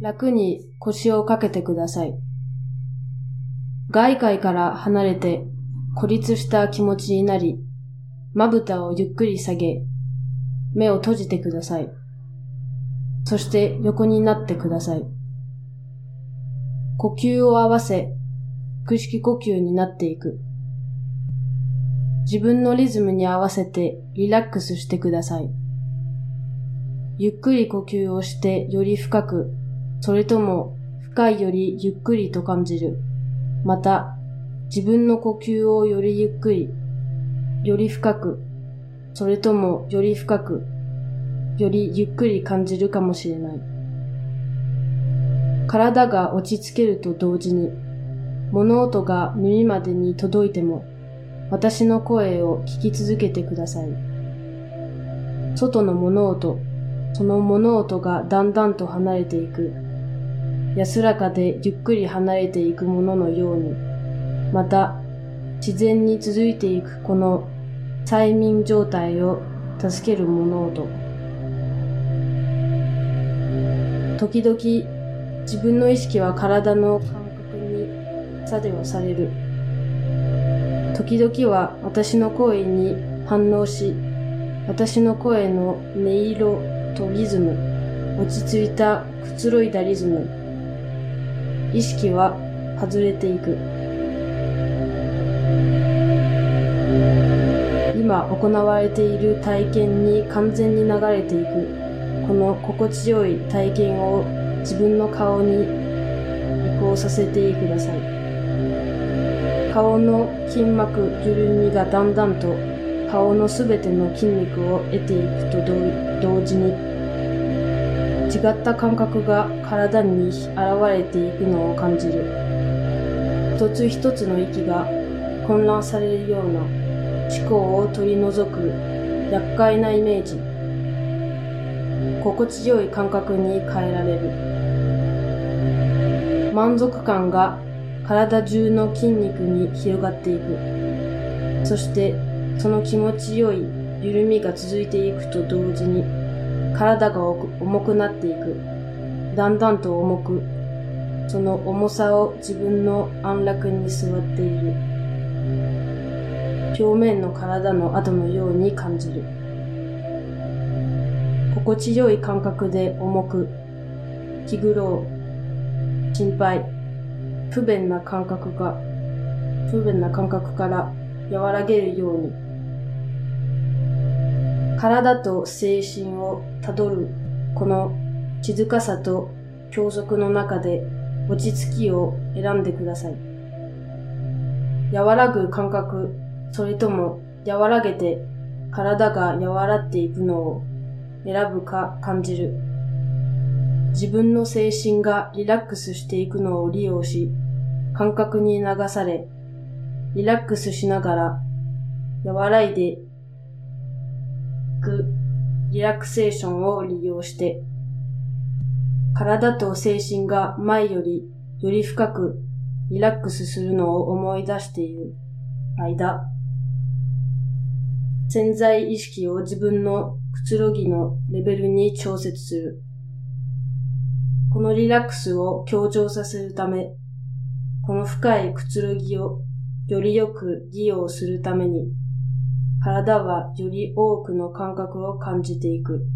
楽に腰をかけてください。外界から離れて孤立した気持ちになり、まぶたをゆっくり下げ、目を閉じてください。そして横になってください。呼吸を合わせ、腹式呼吸になっていく。自分のリズムに合わせてリラックスしてください。ゆっくり呼吸をしてより深く、それとも深いよりゆっくりと感じる。また、自分の呼吸をよりゆっくり、より深く、それともより深く、よりゆっくり感じるかもしれない。体が落ち着けると同時に、物音が耳までに届いても、私の声を聞き続けてください。外の物音、その物音がだんだんと離れていく。安らかでゆっくり離れていくもののように、また自然に続いていくこの催眠状態を助ける物音。時々自分の意識は体の感覚に作用される。時々は私の声に反応し、私の声の音色とリズム、落ち着いたくつろいだリズム、意識は外れていく。今行われている体験に完全に流れていく。この心地よい体験を自分の顔に移行させてください。顔の筋膜緩みがだんだんと顔のすべての筋肉を得ていくと同時に、違った感覚が体に現れていくのを感じる。一つ一つの息が混乱されるような思考を取り除く厄介なイメージ。心地よい感覚に変えられる。満足感が体中の筋肉に広がっていく。そしてその気持ちよい緩みが続いていくと同時に、体が重くなっていく。だんだんと重く、その重さを自分の安楽に座っている。表面の体の跡のように感じる。心地よい感覚で重く、気苦労、心配、不便な感覚から和らげるように、体と精神をたどるこの静かさと休息の中で落ち着きを選んでください。和らぐ感覚、それとも和らげて体が和らっていくのを選ぶか感じる。自分の精神がリラックスしていくのを利用し、感覚に流され、リラックスしながら和らいでいくリラクセーションを利用して、体と精神が前よりより深くリラックスするのを思い出している間、潜在意識を自分のくつろぎのレベルに調節する。このリラックスを強調させるため、この深いくつろぎをよりよく利用するために、体はより多くの感覚を感じていく。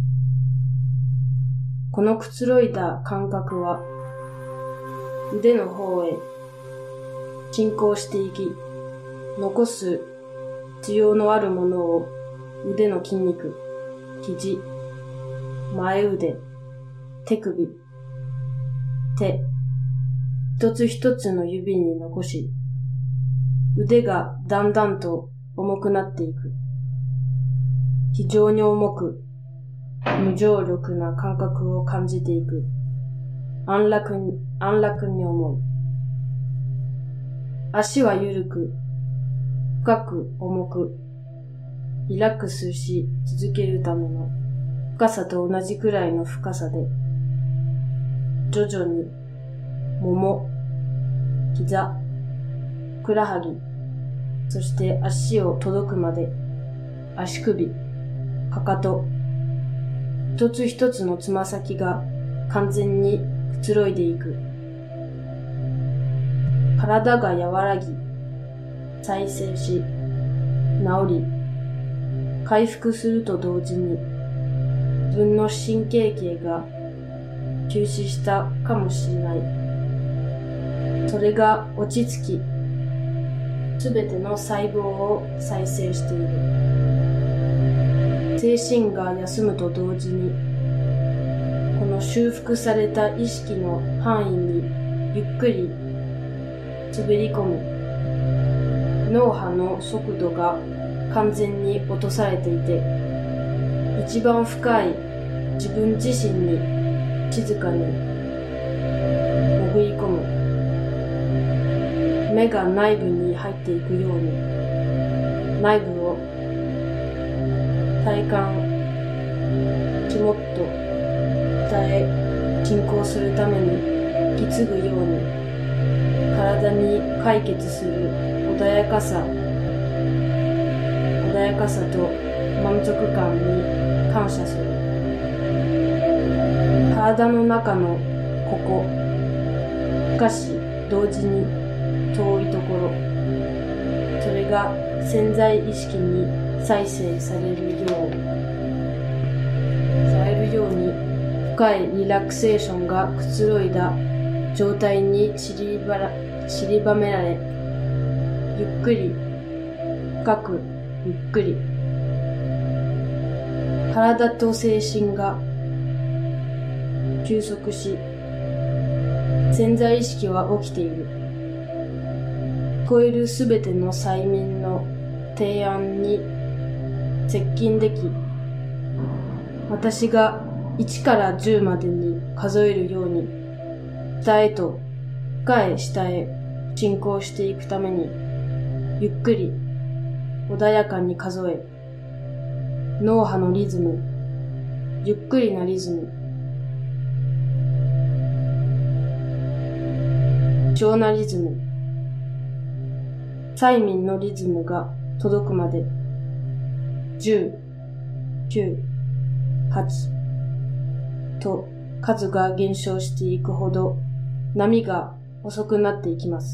このくつろいだ感覚は、腕の方へ進行していき、残す必要のあるものを腕の筋肉、肘、前腕、手首、手、一つ一つの指に残し、腕がだんだんと重くなっていく。非常に重く、無重力な感覚を感じていく。安楽に思う。足は緩く、深く重く、リラックスし続けるための深さと同じくらいの深さで、徐々に、もも、膝、ふくらはぎ、そして足を届くまで、足首、かかと、一つ一つのつま先が完全につろいでいく。体が和らぎ、再生し、治り、回復すると同時に、自分の神経系が休止したかもしれない。それが落ち着き、すべての細胞を再生している。精神が休むと同時に、この修復された意識の範囲にゆっくり滑り込む。脳波の速度が完全に落とされていて、一番深い自分自身に静かに潜り込む。目が内部に入っていくように、内部を体感ちもっと進行するために引き継ぐように、体に解決する穏やかさと満足感に感謝する。体の中のここ、しかし同時に遠いところ、それが潜在意識に再生されるように深いリラクセーションがくつろいだ状態に散りばめられ、ゆっくり、深く、ゆっくり、体と精神が休息し、潜在意識は起きている。聞こえるすべての催眠の提案に接近でき、私が1から10までに数えるように、下へと深い下へ進行していくために、ゆっくり穏やかに数え、脳波のリズム、ゆっくりなリズム、貴重なリズム、催眠のリズムが届くまで、10、9、8と数が減少していくほど波が遅くなっていきます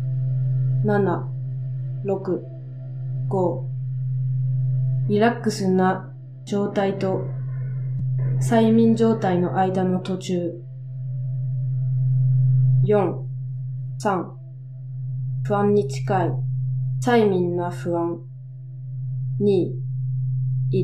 。7、6、5、リラックスな状態と催眠状態の間の途中。4、3、不安に近い催眠な不安。2、1。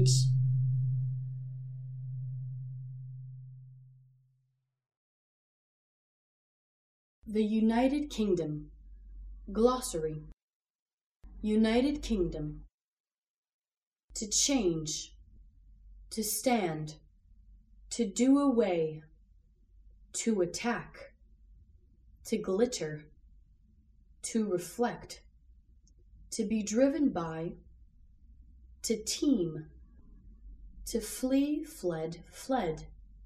The United Kingdom. Glossary. United Kingdom. To change. To stand. To do away. To attack. To glitter. To reflect. To be driven by. To teem. To flee, fled, fled.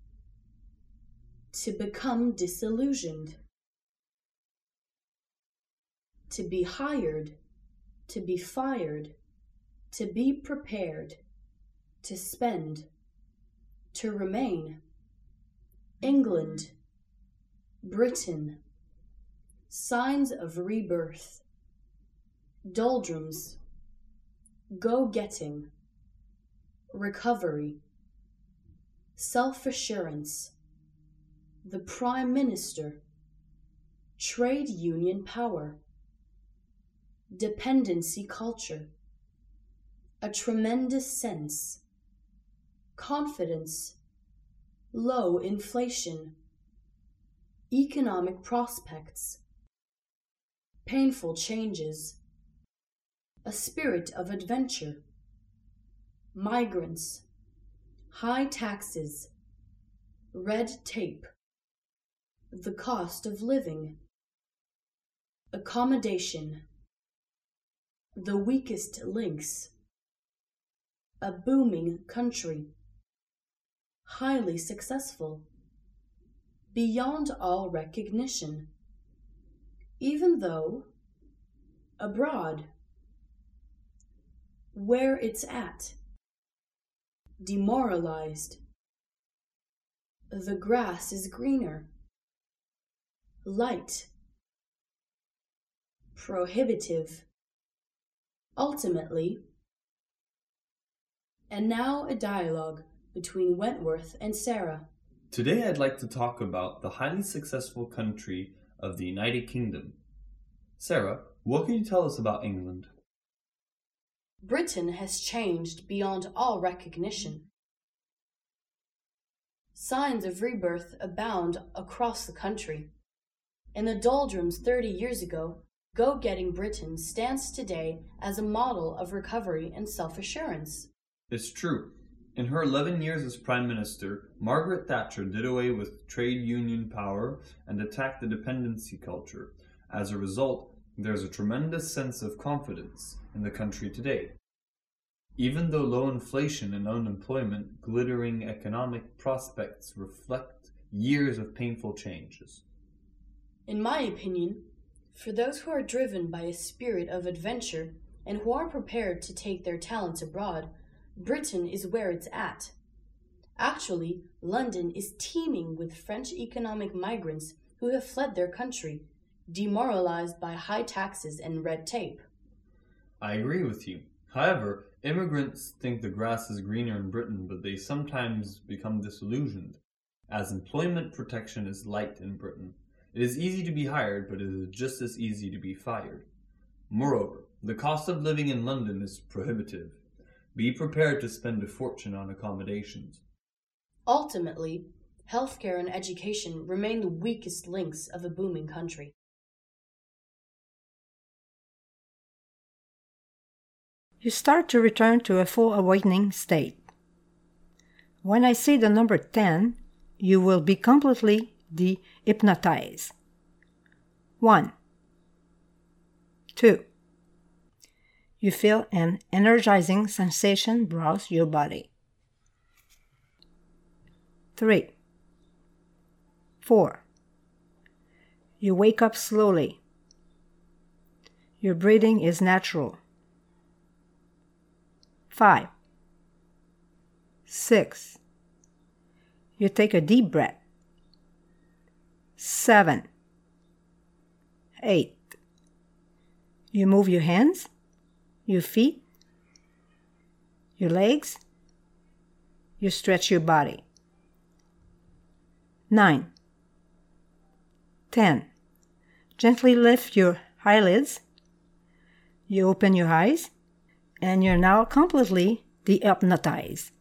To become disillusioned. To be hired, to be fired, to be prepared, to spend, to remain. England, Britain, signs of rebirth. Doldrums, go-getting, recovery, self-assurance, the Prime Minister, trade union power. Dependency culture, a tremendous sense, confidence, low inflation, economic prospects, painful changes, a spirit of adventure, migrants, high taxes, red tape, the cost of living, accommodation, the weakest links, a booming country, highly successful, beyond all recognition, even though abroad, where it's at, demoralized, the grass is greener, light, prohibitive, ultimately. And now a dialogue between Wentworth and Sarah. Today I'd like to talk about the highly successful country of the United Kingdom. Sarah, what can you tell us about England? Britain has changed beyond all recognition. Signs of rebirth abound across the country. In the doldrums 30 years ago, go-getting Britain stands today as a model of recovery and self-assurance. It's true. In her 11 years as Prime Minister, Margaret Thatcher did away with trade union power and attacked the dependency culture. As a result, there's a tremendous sense of confidence in the country today. Even though low inflation and unemployment, glittering economic prospects reflect years of painful changes. In my opinion, for those who are driven by a spirit of adventure and who are prepared to take their talents abroad, Britain is where it's at. Actually, London is teeming with French economic migrants who have fled their country, demoralized by high taxes and red tape. I agree with you. However, immigrants think the grass is greener in Britain, but they sometimes become disillusioned, as employment protection is light in Britain. It is easy to be hired, but it is just as easy to be fired. Moreover, the cost of living in London is prohibitive. Be prepared to spend a fortune on accommodations. Ultimately, healthcare and education remain the weakest links of a booming country. You start to return to a full awakening state. When I say the number 10, you will be completely de-hypnotized. 1, 2. You feel an energizing sensation browse your body. 3, 4. You wake up slowly. Your breathing is natural. 5, 6. You take a deep breath. 7, 8. You move your hands, your feet, your legs. You stretch your body. 9, 10. Gently lift your eyelids. You open your eyes, and you're now completely de-hypnotized.